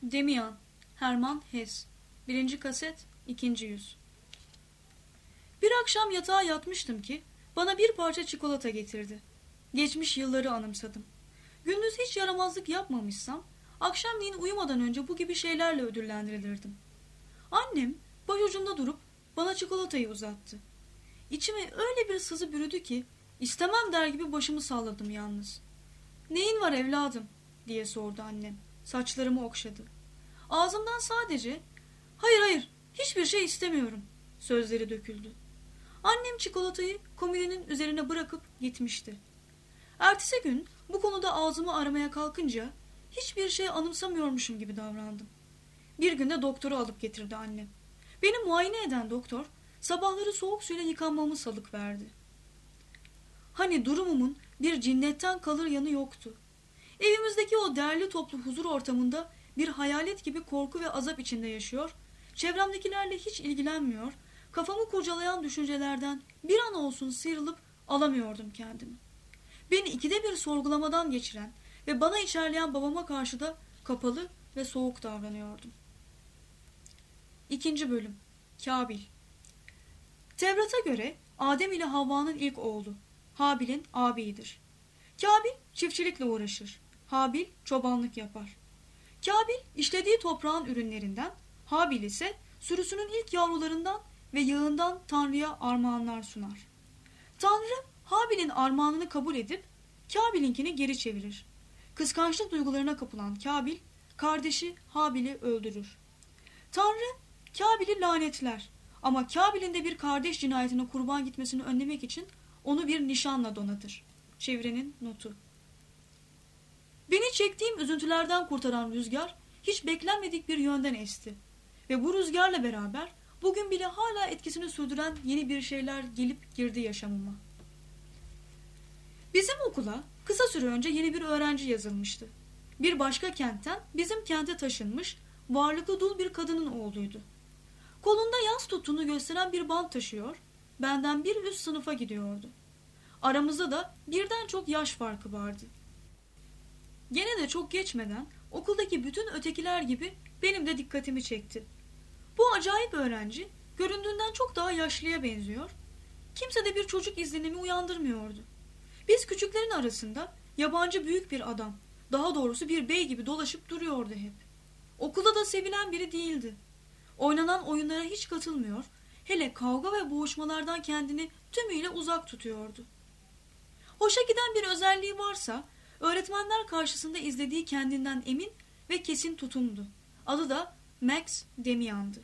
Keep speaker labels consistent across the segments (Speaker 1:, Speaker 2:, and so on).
Speaker 1: Demian, Hermann Hesse. 1. kaset, 2. yüz. Bir akşam yatağa yatmıştım ki bana bir parça çikolata getirdi. Geçmiş yılları anımsadım. Gündüz hiç yaramazlık yapmamışsam akşamleyin uyumadan önce bu gibi şeylerle ödüllendirilirdim. Annem başucumda durup bana çikolatayı uzattı. İçime öyle bir sızı bürüdü ki istemem der gibi başımı salladım yalnız. "Neyin var evladım?" diye sordu annem. Saçlarımı okşadı. Ağzımdan sadece hayır hiçbir şey istemiyorum" sözleri döküldü. Annem çikolatayı komodinin üzerine bırakıp gitmişti. Ertesi gün bu konuda ağzımı aramaya kalkınca hiçbir şey anımsamıyormuşum gibi davrandım. Bir günde doktoru alıp getirdi annem. Beni muayene eden doktor sabahları soğuk suyla yıkanmamı salık verdi. Hani durumumun bir cinnetten kalır yanı yoktu. Evimizdeki o derli toplu huzur ortamında bir hayalet gibi korku ve azap içinde yaşıyor, çevremdekilerle hiç ilgilenmiyor, kafamı kurcalayan düşüncelerden bir an olsun sıyrılıp alamıyordum kendimi. Beni ikide bir sorgulamadan geçiren ve bana içerleyen babama karşı da kapalı ve soğuk davranıyordum. 2. bölüm. Kabil. Tevrat'a göre Adem ile Havva'nın ilk oğlu, Habil'in ağabeyidir. Kabil çiftçilikle uğraşır, Habil çobanlık yapar. Kabil işlediği toprağın ürünlerinden, Habil ise sürüsünün ilk yavrularından ve yağından Tanrı'ya armağanlar sunar. Tanrı Habil'in armağanını kabul edip Kabil'inkini geri çevirir. Kıskançlık duygularına kapılan Kabil, kardeşi Habil'i öldürür. Tanrı Kabil'i lanetler ama Kabil'in de bir kardeş cinayetine kurban gitmesini önlemek için onu bir nişanla donatır. Çevrenin notu. Beni çektiğim üzüntülerden kurtaran rüzgar hiç beklenmedik bir yönden esti. Ve bu rüzgarla beraber bugün bile hala etkisini sürdüren yeni bir şeyler gelip girdi yaşamıma. Bizim okula kısa süre önce yeni bir öğrenci yazılmıştı. Bir başka kentten bizim kente taşınmış, varlıklı dul bir kadının oğluydu. Kolunda yas tuttuğunu gösteren bir bant taşıyor, benden bir üst sınıfa gidiyordu. Aramızda da birden çok yaş farkı vardı. Gene de çok geçmeden okuldaki bütün ötekiler gibi benim de dikkatimi çekti. Bu acayip öğrenci göründüğünden çok daha yaşlıya benziyor, kimse de bir çocuk izlenimi uyandırmıyordu. Biz küçüklerin arasında yabancı büyük bir adam, daha doğrusu bir bey gibi dolaşıp duruyordu hep. Okulda da sevilen biri değildi. Oynanan oyunlara hiç katılmıyor, hele kavga ve boğuşmalardan kendini tümüyle uzak tutuyordu. Hoşa giden bir özelliği varsa öğretmenler karşısında izlediği kendinden emin ve kesin tutumdu. Adı da Max Demian'dı.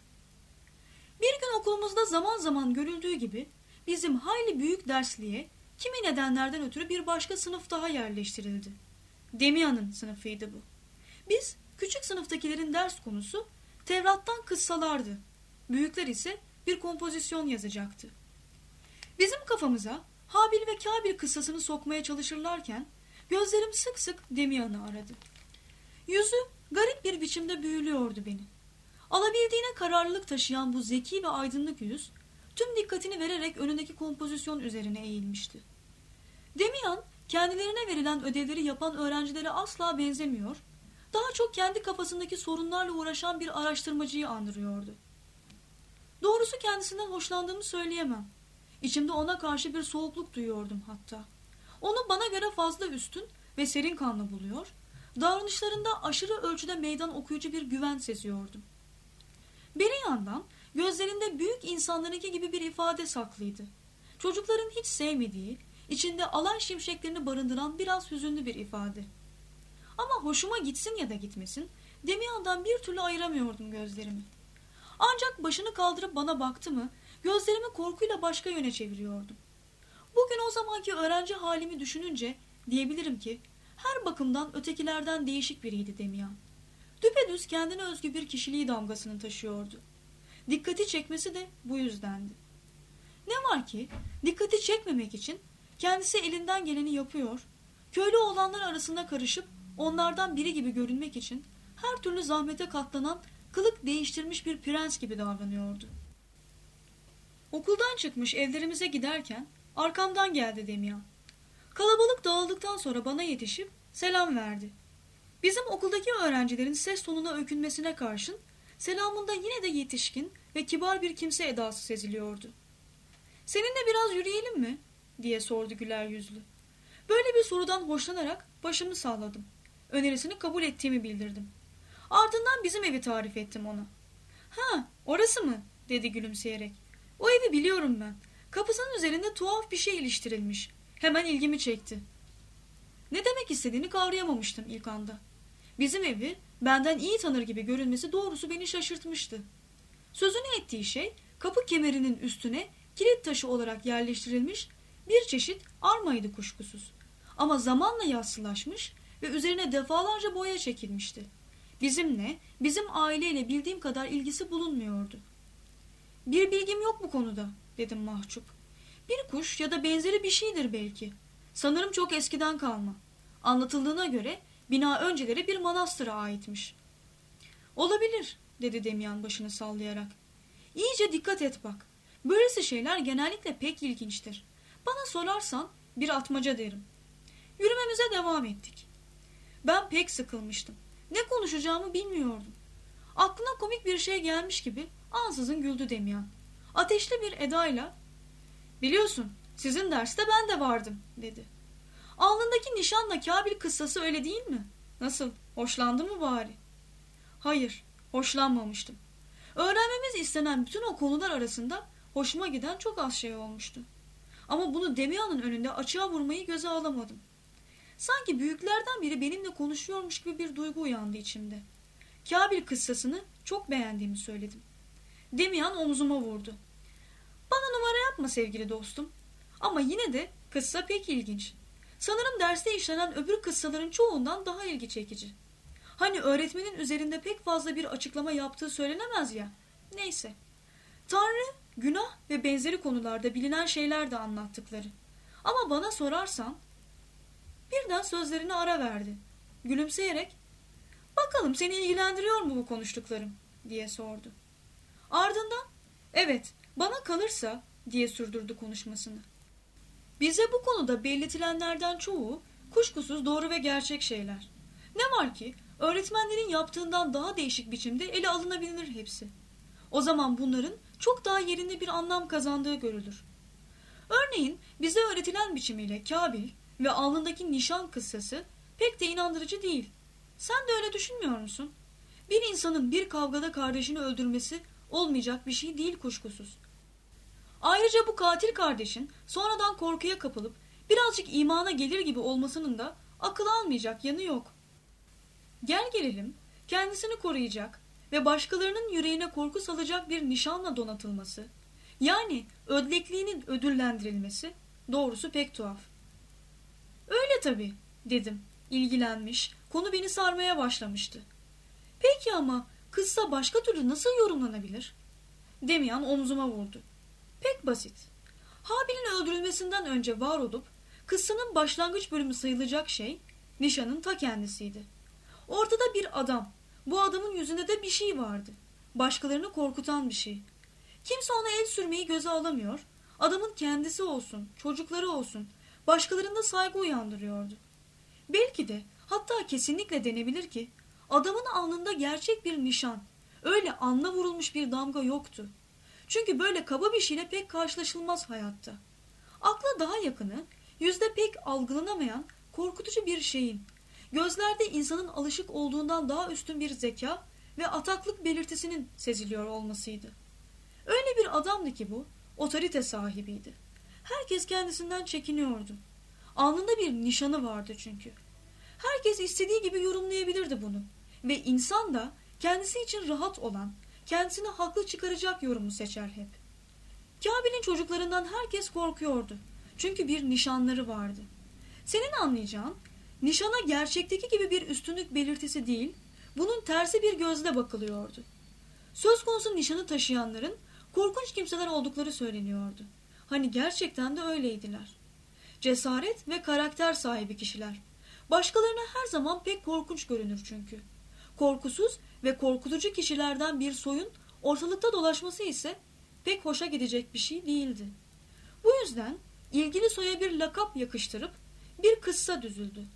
Speaker 1: Bir gün okulumuzda zaman zaman görüldüğü gibi bizim hayli büyük dersliğe kimi nedenlerden ötürü bir başka sınıf daha yerleştirildi. Demian'ın sınıfıydı bu. Biz küçük sınıftakilerin ders konusu Tevrat'tan kıssalardı. Büyükler ise bir kompozisyon yazacaktı. Bizim kafamıza Habil ve Kabil kıssasını sokmaya çalışırlarken gözlerim sık sık Demian'ı aradı. Yüzü garip bir biçimde büyülüyordu beni. Alabildiğine kararlılık taşıyan bu zeki ve aydınlık yüz tüm dikkatini vererek önündeki kompozisyon üzerine eğilmişti. Demian kendilerine verilen ödevleri yapan öğrencilere asla benzemiyor, daha çok kendi kafasındaki sorunlarla uğraşan bir araştırmacıyı andırıyordu. Doğrusu kendisinden hoşlandığımı söyleyemem. İçimde ona karşı bir soğukluk duyuyordum hatta. Onu bana göre fazla üstün ve serin kanlı buluyor, davranışlarında aşırı ölçüde meydan okuyucu bir güven seziyordum. Bir yandan gözlerinde büyük insanlarınki gibi bir ifade saklıydı. Çocukların hiç sevmediği, içinde alay şimşeklerini barındıran biraz hüzünlü bir ifade. Ama hoşuma gitsin ya da gitmesin, Demian'dan bir türlü ayıramıyordum gözlerimi. Ancak başını kaldırıp bana baktı mı, gözlerimi korkuyla başka yöne çeviriyordum. Bugün o zamanki öğrenci halimi düşününce diyebilirim ki her bakımdan ötekilerden değişik biriydi Demian. Düpedüz kendine özgü bir kişiliği damgasını taşıyordu. Dikkati çekmesi de bu yüzdendi. Ne var ki dikkati çekmemek için kendisi elinden geleni yapıyor, köylü oğlanlar arasında karışıp onlardan biri gibi görünmek için her türlü zahmete katlanan, kılık değiştirmiş bir prens gibi davranıyordu. Okuldan çıkmış evlerimize giderken arkamdan geldi Demian. Kalabalık dağıldıktan sonra bana yetişip selam verdi. Bizim okuldaki öğrencilerin ses tonuna öykünmesine karşın selamında yine de yetişkin ve kibar bir kimse edası seziliyordu. "Seninle biraz yürüyelim mi?" diye sordu güler yüzlü. Böyle bir sorudan hoşlanarak başımı salladım. Önerisini kabul ettiğimi bildirdim. Ardından bizim evi tarif ettim ona. "Ha, orası mı?" dedi gülümseyerek. "O evi biliyorum ben. Kapısının üzerinde tuhaf bir şey iliştirilmiş. Hemen ilgimi çekti." Ne demek istediğini kavrayamamıştım ilk anda. Bizim evi benden iyi tanır gibi görünmesi doğrusu beni şaşırtmıştı. Sözünü ettiği şey kapı kemerinin üstüne kilit taşı olarak yerleştirilmiş bir çeşit armaydı kuşkusuz. Ama zamanla yassılaşmış ve üzerine defalarca boya çekilmişti. Bizimle, bizim aileyle bildiğim kadar ilgisi bulunmuyordu. "Bir bilgim yok bu konuda," dedim mahcup. "Bir kuş ya da benzeri bir şeydir belki. Sanırım çok eskiden kalma. Anlatıldığına göre bina önceleri bir manastıra aitmiş." "Olabilir," dedi Demian başını sallayarak. "İyice dikkat et bak. Böylesi şeyler genellikle pek ilginçtir. Bana sorarsan bir atmaca derim." Yürümemize devam ettik. Ben pek sıkılmıştım. Ne konuşacağımı bilmiyordum. Aklına komik bir şey gelmiş gibi ansızın güldü Demian. Ateşli bir edayla, "Biliyorsun, sizin derste ben de vardım," dedi. "Alnındaki nişanla Kabil kıssası öyle değil mi? Nasıl, hoşlandı mı bari?" Hayır, hoşlanmamıştım. Öğrenmemiz istenen bütün o konular arasında hoşuma giden çok az şey olmuştu. Ama bunu Demian'ın önünde açığa vurmayı göze alamadım. Sanki büyüklerden biri benimle konuşuyormuş gibi bir duygu uyandı içimde. Kabil kıssasını çok beğendiğimi söyledim. Demian omzuma vurdu. "Bana numara yapma sevgili dostum. Ama yine de kıssa pek ilginç. Sanırım derste işlenen öbür kıssaların çoğundan daha ilgi çekici. Hani öğretmenin üzerinde pek fazla bir açıklama yaptığı söylenemez ya. Neyse. Tanrı, günah ve benzeri konularda bilinen şeyler de anlattıkları. Ama bana sorarsan..." Birden sözlerine ara verdi. Gülümseyerek, "Bakalım seni ilgilendiriyor mu bu konuştuklarım?" diye sordu. Ardından, "Evet, bana kalırsa," diye sürdürdü konuşmasını. "Bize bu konuda belirtilenlerden çoğu kuşkusuz doğru ve gerçek şeyler. Ne var ki öğretmenlerin yaptığından daha değişik biçimde ele alınabilir hepsi. O zaman bunların çok daha yerinde bir anlam kazandığı görülür. Örneğin bize öğretilen biçimiyle Kabil ve alnındaki nişan kıssası pek de inandırıcı değil. Sen de öyle düşünmüyor musun? Bir insanın bir kavgada kardeşini öldürmesi olmayacak bir şey değil kuşkusuz. Ayrıca bu katil kardeşin sonradan korkuya kapılıp birazcık imana gelir gibi olmasının da akıl almayacak yanı yok. Gel gelelim kendisini koruyacak ve başkalarının yüreğine korku salacak bir nişanla donatılması, yani ödlekliğinin ödüllendirilmesi doğrusu pek tuhaf." "Öyle tabii," dedim. İlgilenmiş, konu beni sarmaya başlamıştı. "Peki ama kıssa başka türlü nasıl yorumlanabilir?" Demian omzuma vurdu. "Pek basit. Habil'in öldürülmesinden önce var olup kıssanın başlangıç bölümü sayılacak şey nişanın ta kendisiydi. Ortada bir adam. Bu adamın yüzünde de bir şey vardı. Başkalarını korkutan bir şey. Kimse ona el sürmeyi göze alamıyor. Adamın kendisi olsun, çocukları olsun, başkalarında saygı uyandırıyordu. Belki de, hatta kesinlikle denebilir ki, adamın alnında gerçek bir nişan, öyle alnına vurulmuş bir damga yoktu. Çünkü böyle kaba bir şeyle pek karşılaşılmaz hayatta. Akla daha yakını, yüzde pek algılanamayan korkutucu bir şeyin, gözlerde insanın alışık olduğundan daha üstün bir zeka ve ataklık belirtisinin seziliyor olmasıydı. Öyle bir adamdı ki bu, otorite sahibiydi. Herkes kendisinden çekiniyordu. Alnında bir nişanı vardı çünkü. Herkes istediği gibi yorumlayabilirdi bunu. Ve insan da kendisi için rahat olan, kendisini haklı çıkaracak yorumu seçer hep. Kabil'in çocuklarından herkes korkuyordu. Çünkü bir nişanları vardı. Senin anlayacağın, nişana gerçekteki gibi bir üstünlük belirtisi değil, bunun tersi bir gözle bakılıyordu. Söz konusu nişanı taşıyanların korkunç kimseler oldukları söyleniyordu. Hani gerçekten de öyleydiler. Cesaret ve karakter sahibi kişiler. Başkalarına her zaman pek korkunç görünür çünkü. Korkusuz ve korkutucu kişilerden bir soyun ortalıkta dolaşması ise pek hoşa gidecek bir şey değildi. Bu yüzden ilgili soya bir lakap yakıştırıp bir kıssa düzüldü.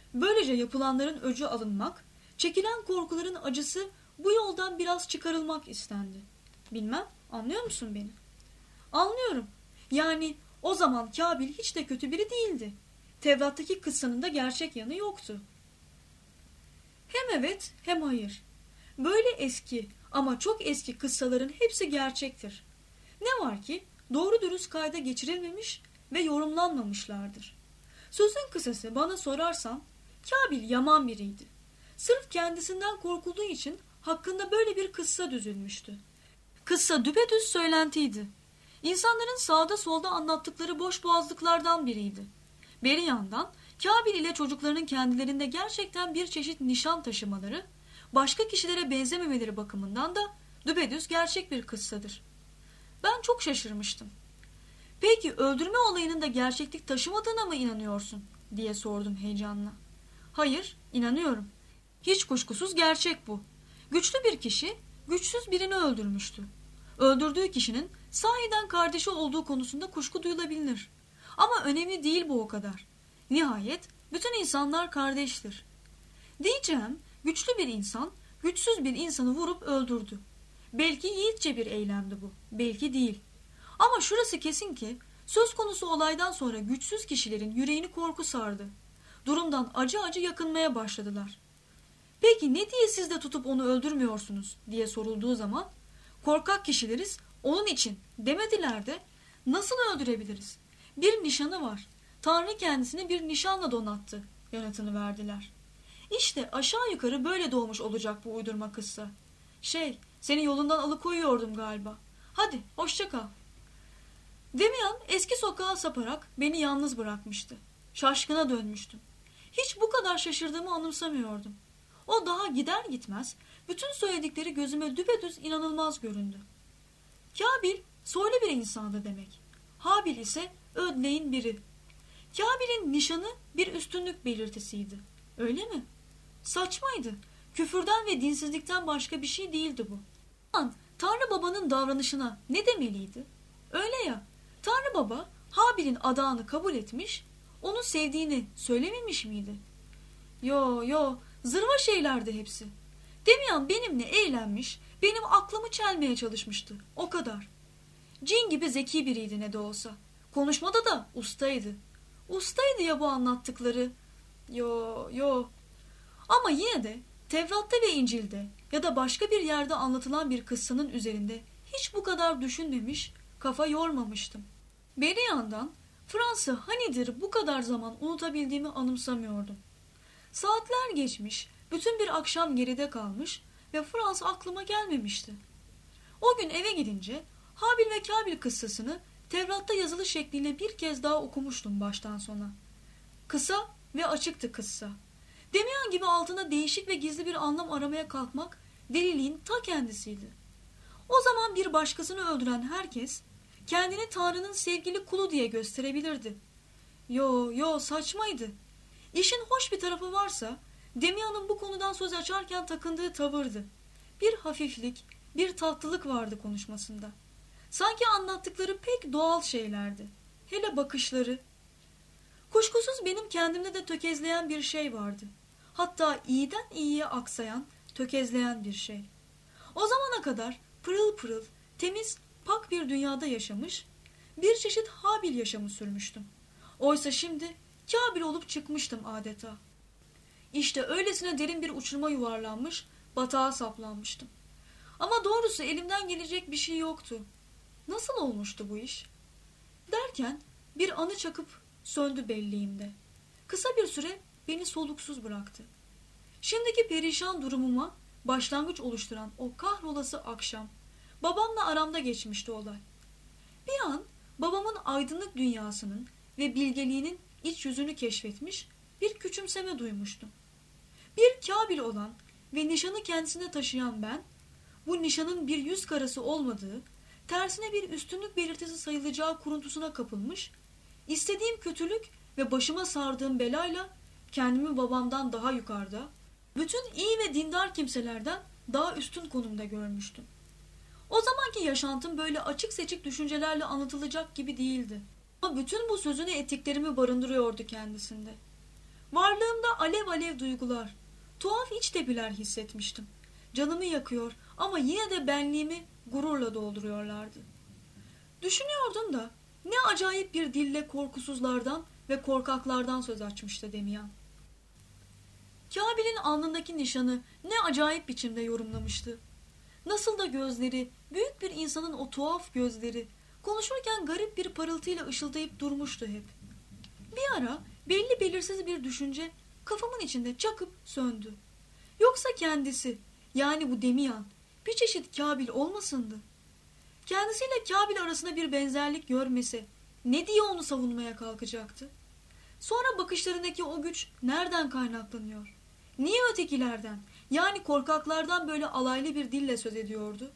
Speaker 1: Böylece yapılanların öcü alınmak, çekilen korkuların acısı bu yoldan biraz çıkarılmak istendi. Bilmem, anlıyor musun beni? Anlıyorum. Yani o zaman Kabil hiç de kötü biri değildi. Tevrat'taki kıssanın da gerçek yanı yoktu. Hem evet hem hayır. Böyle eski ama çok eski kıssaların hepsi gerçektir. Ne var ki doğru dürüst kayda geçirilmemiş ve yorumlanmamışlardır. Sözün kısası bana sorarsan Kabil yaman biriydi. Sırf kendisinden korkulduğu için hakkında böyle bir kıssa düzülmüştü. Kıssa düpedüz söylentiydi. İnsanların sağda solda anlattıkları boş boğazlıklardan biriydi. Bir yandan Kabil ile çocuklarının kendilerinde gerçekten bir çeşit nişan taşımaları, başka kişilere benzememeleri bakımından da düpedüz gerçek bir kıssadır. Ben çok şaşırmıştım. Peki öldürme olayının da gerçeklik taşımadığına mı inanıyorsun? Diye sordum heyecanla. Hayır, inanıyorum. Hiç kuşkusuz gerçek bu. Güçlü bir kişi güçsüz birini öldürmüştü. Öldürdüğü kişinin sahiden kardeşi olduğu konusunda kuşku duyulabilir. Ama önemli değil bu o kadar. Nihayet bütün insanlar kardeştir. Diyeceğim, güçlü bir insan güçsüz bir insanı vurup öldürdü. Belki yiğitçe bir eylemdi bu, belki değil. Ama şurası kesin ki söz konusu olaydan sonra güçsüz kişilerin yüreğini korku sardı. Durumdan acı acı yakınmaya başladılar. Peki ne diye siz de tutup onu öldürmüyorsunuz diye sorulduğu zaman korkak kişileriz onun için demediler de nasıl öldürebiliriz? Bir nişanı var. Tanrı kendisini bir nişanla donattı yanıtını verdiler. İşte aşağı yukarı böyle doğmuş olacak bu uydurma kıssa. Seni yolundan alıkoyuyordum galiba. Hadi hoşça kal. Demian eski sokağa saparak beni yalnız bırakmıştı. Şaşkına dönmüştüm. Hiç bu kadar şaşırdığımı anımsamıyordum. O daha gider gitmez bütün söyledikleri gözüme düpedüz inanılmaz göründü. Kabil soylu bir insandı demek. Habil ise ödleğin biri. Kabil'in nişanı bir üstünlük belirtisiydi. Öyle mi? Saçmaydı. Küfürden ve dinsizlikten başka bir şey değildi bu. Tanrı Baba'nın davranışına ne demeliydi? Öyle ya, Tanrı Baba Habil'in adağını kabul etmiş, onu sevdiğini söylememiş miydi? Yo, zırva şeylerdi hepsi. Demian benimle eğlenmiş, benim aklımı çelmeye çalışmıştı, o kadar. Cin gibi zeki biriydi ne de olsa. Konuşmada da ustaydı. Ustaydı ya bu anlattıkları. Yo. Ama yine de Tevrat'ta ve İncil'de ya da başka bir yerde anlatılan bir kıssanın üzerinde hiç bu kadar düşünmemiş, kafa yormamıştım. Bir yandan Fransa hanidir bu kadar zaman unutabildiğimi anımsamıyordum. Saatler geçmiş, bütün bir akşam geride kalmış ve Fransa aklıma gelmemişti. O gün eve gidince Habil ve Kabil kıssasını Tevrat'ta yazılı şekliyle bir kez daha okumuştum baştan sona. Kısa ve açıktı kıssa. Demian gibi altında değişik ve gizli bir anlam aramaya kalkmak deliliğin ta kendisiydi. O zaman bir başkasını öldüren herkes kendini Tanrı'nın sevgili kulu diye gösterebilirdi. Yo saçmaydı. İşin hoş bir tarafı varsa Demian'ın bu konudan söz açarken takındığı tavırdı. Bir hafiflik, bir tatlılık vardı konuşmasında. Sanki anlattıkları pek doğal şeylerdi. Hele bakışları. Kuşkusuz benim kendimde de tökezleyen bir şey vardı. Hatta iyiden iyiye aksayan, tökezleyen bir şey. O zamana kadar pırıl pırıl, temiz, pak bir dünyada yaşamış, bir çeşit Habil yaşamı sürmüştüm. Oysa şimdi Kabil olup çıkmıştım adeta. İşte öylesine derin bir uçuruma yuvarlanmış, batağa saplanmıştım. Ama doğrusu elimden gelecek bir şey yoktu. Nasıl olmuştu bu iş? Derken bir anı çakıp söndü belleğimde. Kısa bir süre beni soluksuz bıraktı. Şimdiki perişan durumuma başlangıç oluşturan o kahrolası akşam babamla aramda geçmişti olay. Bir an babamın aydınlık dünyasının ve bilgeliğinin iç yüzünü keşfetmiş, bir küçümseme duymuştum. Bir Kabil olan ve nişanı kendisine taşıyan ben, bu nişanın bir yüz karası olmadığı, tersine bir üstünlük belirtisi sayılacağı kuruntusuna kapılmış, istediğim kötülük ve başıma sardığım belayla kendimi babamdan daha yukarıda, bütün iyi ve dindar kimselerden daha üstün konumda görmüştüm. O zamanki yaşantım böyle açık seçik düşüncelerle anlatılacak gibi değildi. Ama bütün bu sözünü ettiklerimi barındırıyordu kendisinde. Varlığımda alev alev duygular, tuhaf iç tepkiler hissetmiştim. Canımı yakıyor ama yine de benliğimi gururla dolduruyorlardı. Düşünüyordum da ne acayip bir dille korkusuzlardan ve korkaklardan söz açmıştı Demian. Kabil'in alnındaki nişanı ne acayip biçimde yorumlamıştı. Nasıl da gözleri, büyük bir insanın o tuhaf gözleri, konuşurken garip bir parıltıyla ışıldayıp durmuştu hep. Bir ara belli belirsiz bir düşünce kafamın içinde çakıp söndü. Yoksa kendisi, yani bu Demian, bir çeşit Kabil olmasındı? Kendisiyle Kabil arasında bir benzerlik görmesi, ne diye onu savunmaya kalkacaktı? Sonra bakışlarındaki o güç nereden kaynaklanıyor? Niye ötekilerden, yani korkaklardan böyle alaylı bir dille söz ediyordu?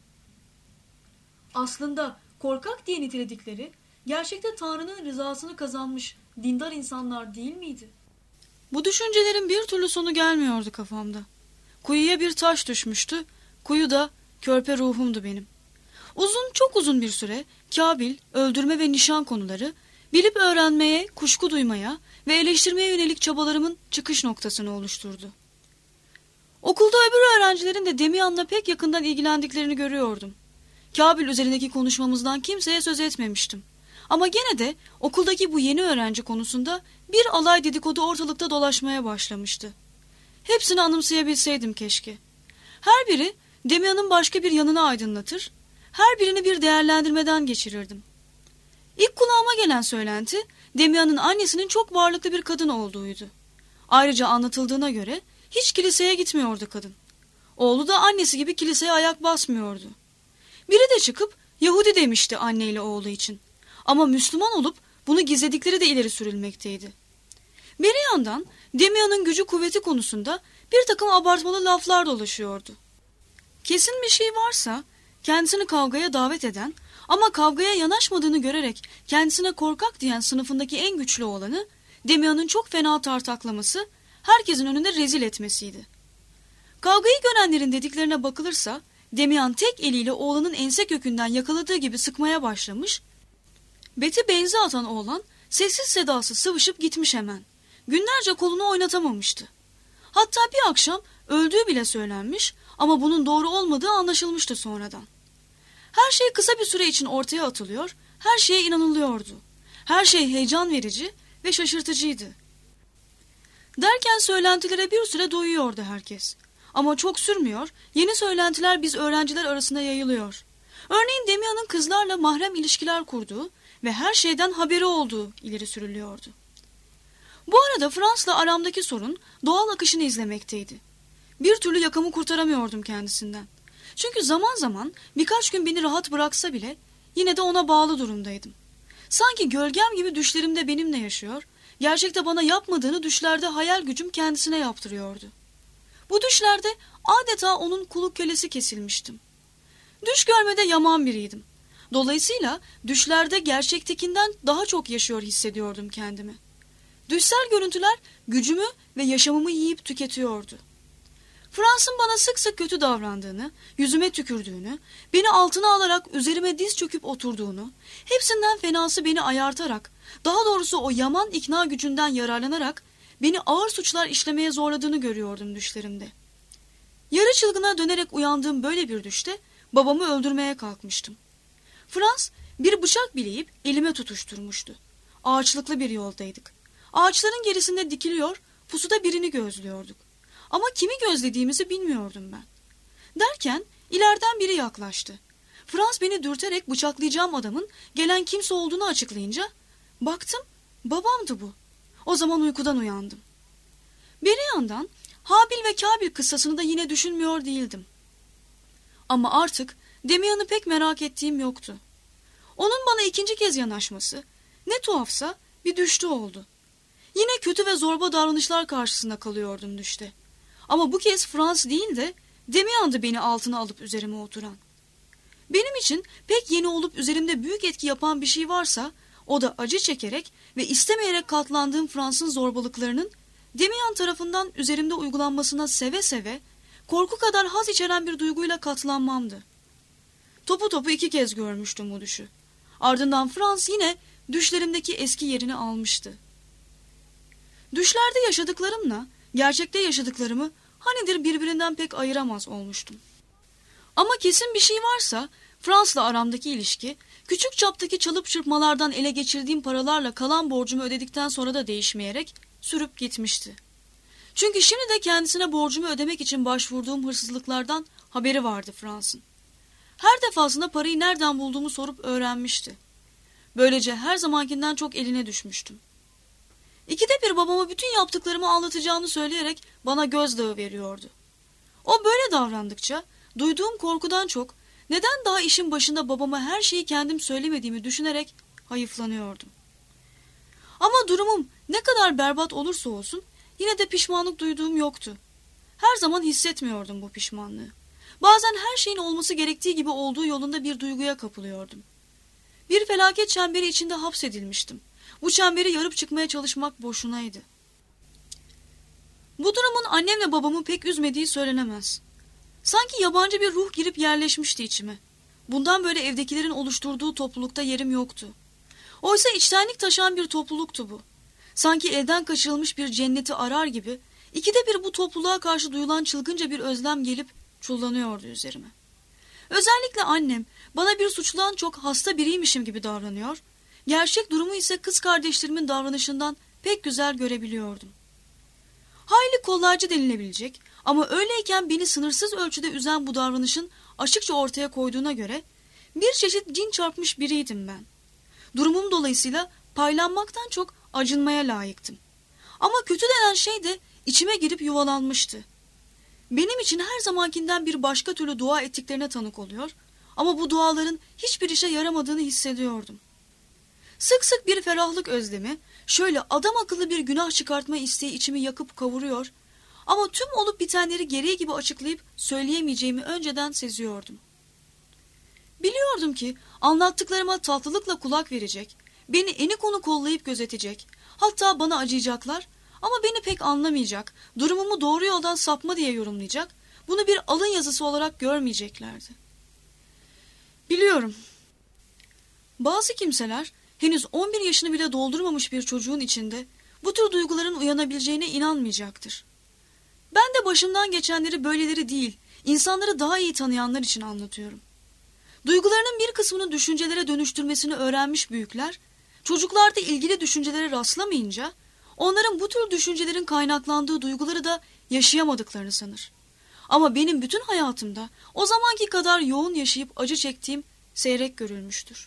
Speaker 1: Aslında korkak diye niteledikleri, gerçekte Tanrı'nın rızasını kazanmış dindar insanlar değil miydi? Bu düşüncelerin bir türlü sonu gelmiyordu kafamda. Kuyuya bir taş düşmüştü, kuyu da körpe ruhumdu benim. Çok uzun bir süre Kabil, öldürme ve nişan konuları, bilip öğrenmeye, kuşku duymaya ve eleştirmeye yönelik çabalarımın çıkış noktasını oluşturdu. Okulda öbür öğrencilerin de Demian'la pek yakından ilgilendiklerini görüyordum. Kabil üzerindeki konuşmamızdan kimseye söz etmemiştim. Ama gene de okuldaki bu yeni öğrenci konusunda bir alay dedikodu ortalıkta dolaşmaya başlamıştı. Hepsini anımsayabilseydim keşke. Her biri Demian'ın başka bir yanını aydınlatır, her birini bir değerlendirmeden geçirirdim. İlk kulağıma gelen söylenti, Demian'ın annesinin çok varlıklı bir kadın olduğuydu. Ayrıca anlatıldığına göre hiç kiliseye gitmiyordu kadın. Oğlu da annesi gibi kiliseye ayak basmıyordu. Biri de çıkıp Yahudi demişti anneyle oğlu için. Ama Müslüman olup bunu gizledikleri de ileri sürülmekteydi. Bir yandan Demian'ın gücü kuvveti konusunda bir takım abartmalı laflar dolaşıyordu. Kesin bir şey varsa kendisini kavgaya davet eden ama kavgaya yanaşmadığını görerek kendisine korkak diyen sınıfındaki en güçlü olanı Demian'ın çok fena tartaklaması, herkesin önünde rezil etmesiydi. Kavgayı görenlerin dediklerine bakılırsa Demian tek eliyle oğlanın ense kökünden yakaladığı gibi sıkmaya başlamış, beti benze atan oğlan sessiz sedasız sıvışıp gitmiş hemen. Günlerce kolunu oynatamamıştı. Hatta bir akşam öldüğü bile söylenmiş ama bunun doğru olmadığı anlaşılmıştı sonradan. Her şey kısa bir süre için ortaya atılıyor, her şeye inanılıyordu. Her şey heyecan verici ve şaşırtıcıydı. Derken söylentilere bir süre doyuyordu herkes. Ama çok sürmüyor, yeni söylentiler biz öğrenciler arasında yayılıyor. Örneğin Demian'ın kızlarla mahrem ilişkiler kurduğu ve her şeyden haberi olduğu ileri sürülüyordu. Bu arada Fransız'la aramdaki sorun doğal akışını izlemekteydi. Bir türlü yakamı kurtaramıyordum kendisinden. Çünkü zaman zaman birkaç gün beni rahat bıraksa bile yine de ona bağlı durumdaydım. Sanki gölgem gibi düşlerimde benimle yaşıyor, gerçekte bana yapmadığını düşlerde hayal gücüm kendisine yaptırıyordu. Bu düşlerde adeta onun kulu kölesi kesilmiştim. Düş görmede yaman biriydim. Dolayısıyla düşlerde gerçektekinden daha çok yaşıyor hissediyordum kendimi. Düşsel görüntüler gücümü ve yaşamımı yiyip tüketiyordu. Fransız'ın bana sık sık kötü davrandığını, yüzüme tükürdüğünü, beni altına alarak üzerime diz çöküp oturduğunu, hepsinden fenası beni ayartarak, daha doğrusu o yaman ikna gücünden yararlanarak beni ağır suçlar işlemeye zorladığını görüyordum düşlerimde. Yarı çılgına dönerek uyandığım böyle bir düşte babamı öldürmeye kalkmıştım. Frans bir bıçak bileyip elime tutuşturmuştu. Ağaçlıklı bir yoldaydık. Ağaçların gerisinde dikiliyor, pusuda birini gözlüyorduk. Ama kimi gözlediğimizi bilmiyordum ben. Derken ileriden biri yaklaştı. Frans beni dürterek bıçaklayacağım adamın gelen kimse olduğunu açıklayınca baktım, babamdı bu. O zaman uykudan uyandım. Bir yandan Habil ve Kabil kıssasını da yine düşünmüyor değildim. Ama artık Demian'ı pek merak ettiğim yoktu. Onun bana ikinci kez yanaşması ne tuhafsa bir düştü oldu. Yine kötü ve zorba davranışlar karşısında kalıyordum düşte. Ama bu kez Frans değil de Demian'dı beni altına alıp üzerime oturan. Benim için pek yeni olup üzerimde büyük etki yapan bir şey varsa o da acı çekerek ve istemeyerek katlandığım Frans'ın zorbalıklarının Demian tarafından üzerimde uygulanmasına seve seve, korku kadar haz içeren bir duyguyla katlanmamdı. Topu 2 kez görmüştüm bu düşü. Ardından Frans yine düşlerimdeki eski yerini almıştı. Düşlerde yaşadıklarımla gerçekte yaşadıklarımı hanidir birbirinden pek ayıramaz olmuştum. Ama kesin bir şey varsa Frans'la aramdaki ilişki, küçük çaptaki çalıp çırpmalardan ele geçirdiğim paralarla kalan borcumu ödedikten sonra da değişmeyerek sürüp gitmişti. Çünkü şimdi de kendisine borcumu ödemek için başvurduğum hırsızlıklardan haberi vardı Frans'ın. Her defasında parayı nereden bulduğumu sorup öğrenmişti. Böylece her zamankinden çok eline düşmüştüm. İkide bir babama bütün yaptıklarımı anlatacağını söyleyerek bana gözdağı veriyordu. O böyle davrandıkça duyduğum korkudan çok neden daha işin başında babama her şeyi kendim söylemediğimi düşünerek hayıflanıyordum. Ama durumum ne kadar berbat olursa olsun yine de pişmanlık duyduğum yoktu. Her zaman hissetmiyordum bu pişmanlığı. Bazen her şeyin olması gerektiği gibi olduğu yolunda bir duyguya kapılıyordum. Bir felaket çemberi içinde hapsedilmiştim. Bu çemberi yarıp çıkmaya çalışmak boşunaydı. Bu durumun annemle babamı pek üzmediği söylenemez. Sanki yabancı bir ruh girip yerleşmişti içime. Bundan böyle evdekilerin oluşturduğu toplulukta yerim yoktu. Oysa içtenlik taşıyan bir topluluktu bu. Sanki elden kaçırılmış bir cenneti arar gibi ikide bir bu topluluğa karşı duyulan çılgınca bir özlem gelip çullanıyordu üzerime. Özellikle annem bana bir suçludan çok hasta biriymişim gibi davranıyor, gerçek durumu ise kız kardeşlerimin davranışından pek güzel görebiliyordum. Hayli kolaycı denilebilecek ama öyleyken beni sınırsız ölçüde üzen bu davranışın açıkça ortaya koyduğuna göre bir çeşit cin çarpmış biriydim ben. Durumum dolayısıyla paylanmaktan çok acınmaya layıktım. Ama kötü denen şey de içime girip yuvalanmıştı. Benim için her zamankinden bir başka türlü dua ettiklerine tanık oluyor ama bu duaların hiçbir işe yaramadığını hissediyordum. Sık sık bir ferahlık özlemi, şöyle adam akıllı bir günah çıkartma isteği içimi yakıp kavuruyor ama tüm olup bitenleri gereği gibi açıklayıp söyleyemeyeceğimi önceden seziyordum. Biliyordum ki anlattıklarıma tatlılıkla kulak verecek, beni eni konu kollayıp gözetecek, hatta bana acıyacaklar ama beni pek anlamayacak, durumumu doğru yoldan sapma diye yorumlayacak, bunu bir alın yazısı olarak görmeyeceklerdi. Biliyorum. Bazı kimseler henüz 11 yaşını bile doldurmamış bir çocuğun içinde bu tür duyguların uyanabileceğine inanmayacaktır. Ben de başımdan geçenleri böyleleri değil, insanları daha iyi tanıyanlar için anlatıyorum. Duygularının bir kısmını düşüncelere dönüştürmesini öğrenmiş büyükler, çocuklarda ilgili düşüncelere rastlamayınca, onların bu tür düşüncelerin kaynaklandığı duyguları da yaşayamadıklarını sanır. Ama benim bütün hayatımda o zamanki kadar yoğun yaşayıp acı çektiğim seyrek görülmüştür.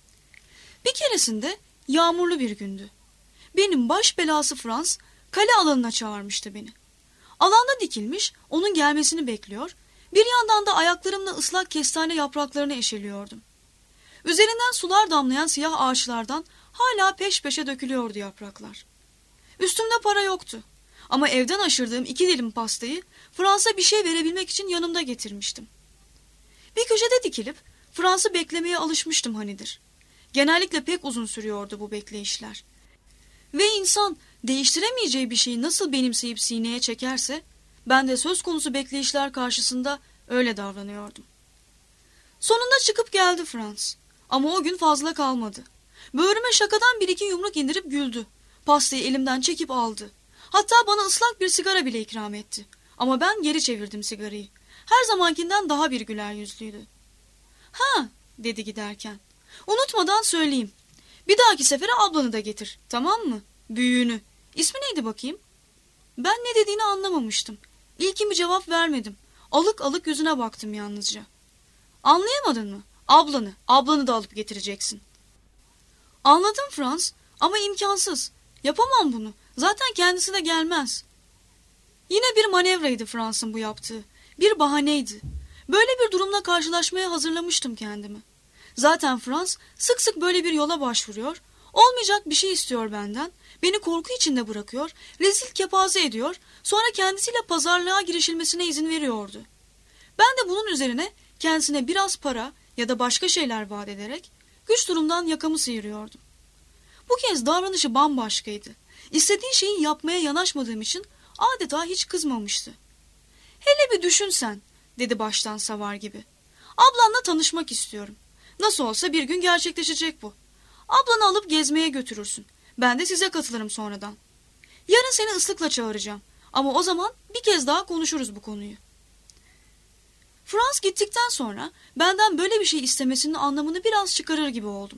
Speaker 1: Bir keresinde yağmurlu bir gündü. Benim baş belası Frans kale alanına çağırmıştı beni. Alanda dikilmiş, onun gelmesini bekliyor, bir yandan da ayaklarımla ıslak kestane yapraklarını eşeliyordum. Üzerinden sular damlayan siyah ağaçlardan hala peş peşe dökülüyordu yapraklar. Üstümde para yoktu ama evden aşırdığım 2 dilim pastayı Frans'a bir şey verebilmek için yanımda getirmiştim. Bir köşede dikilip Frans'ı beklemeye alışmıştım hanidir. Genellikle pek uzun sürüyordu bu bekleyişler. Ve insan değiştiremeyeceği bir şeyi nasıl benimseyip sineye çekerse, ben de söz konusu bekleyişler karşısında öyle davranıyordum. Sonunda çıkıp geldi Frans. Ama o gün fazla kalmadı. Böğrüme şakadan 1-2 yumruk indirip güldü. Pastayı elimden çekip aldı. Hatta bana ıslak bir sigara bile ikram etti. Ama ben geri çevirdim sigarayı. Her zamankinden daha bir güler yüzlüydü. "Ha," dedi giderken. "Unutmadan söyleyeyim. Bir dahaki sefere ablanı da getir, tamam mı? Büyüğünü. İsmi neydi bakayım?" Ben ne dediğini anlamamıştım. İlkimi cevap vermedim. Alık alık yüzüne baktım yalnızca. "Anlayamadın mı? Ablanı da alıp getireceksin." "Anladım Frans ama imkansız. Yapamam bunu. Zaten kendisi de gelmez." Yine bir manevraydı Frans'ın bu yaptığı. Bir bahaneydi. Böyle bir durumla karşılaşmaya hazırlamıştım kendimi. Zaten Frans sık sık böyle bir yola başvuruyor, olmayacak bir şey istiyor benden, beni korku içinde bırakıyor, rezil kepaze ediyor, sonra kendisiyle pazarlığa girişilmesine izin veriyordu. Ben de bunun üzerine kendisine biraz para ya da başka şeyler vaat ederek güç durumdan yakamı sıyırıyordum. Bu kez davranışı bambaşkaydı. İstediği şeyi yapmaya yanaşmadığım için adeta hiç kızmamıştı. "Hele bir düşün sen," dedi baştan savar gibi. "Ablanla tanışmak istiyorum. Nasıl olsa bir gün gerçekleşecek bu. Ablanı alıp gezmeye götürürsün. Ben de size katılırım sonradan. Yarın seni ıslıkla çağıracağım. Ama o zaman bir kez daha konuşuruz bu konuyu. Franz gittikten sonra benden böyle bir şey istemesinin anlamını biraz çıkarır gibi oldum.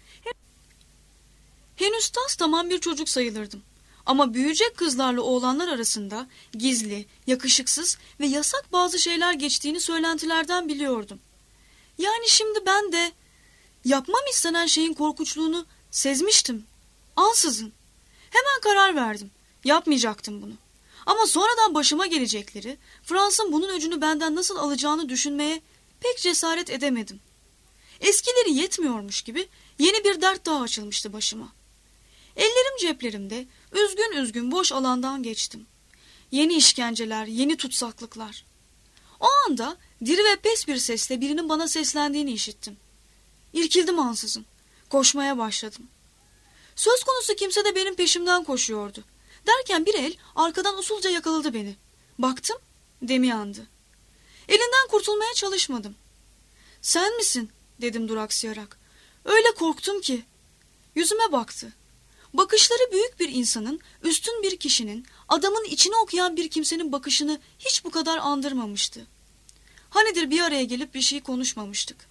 Speaker 1: Henüz tas tamam bir çocuk sayılırdım. Ama büyüyecek kızlarla oğlanlar arasında gizli, yakışıksız ve yasak bazı şeyler geçtiğini söylentilerden biliyordum. Yani şimdi ben de yapmam istenen şeyin korkunçluğunu sezmiştim. Ansızın. Hemen karar verdim. Yapmayacaktım bunu. Ama sonradan başıma gelecekleri, Frans'ın bunun öcünü benden nasıl alacağını düşünmeye pek cesaret edemedim. Eskileri yetmiyormuş gibi yeni bir dert daha açılmıştı başıma. Ellerim ceplerimde, üzgün üzgün boş alandan geçtim. Yeni işkenceler, yeni tutsaklıklar. O anda diri ve pes bir sesle birinin bana seslendiğini işittim. İrkildim ansızın. Koşmaya başladım. Söz konusu kimse de benim peşimden koşuyordu. Derken bir el arkadan usulca yakaladı beni. Baktım, Demian'dı. Elinden kurtulmaya çalışmadım. "Sen misin?" dedim duraksayarak. Öyle korktum ki. Yüzüme baktı. Bakışları büyük bir insanın, üstün bir kişinin, adamın içini okuyan bir kimsenin bakışını hiç bu kadar andırmamıştı. Hanidir bir araya gelip bir şey konuşmamıştık.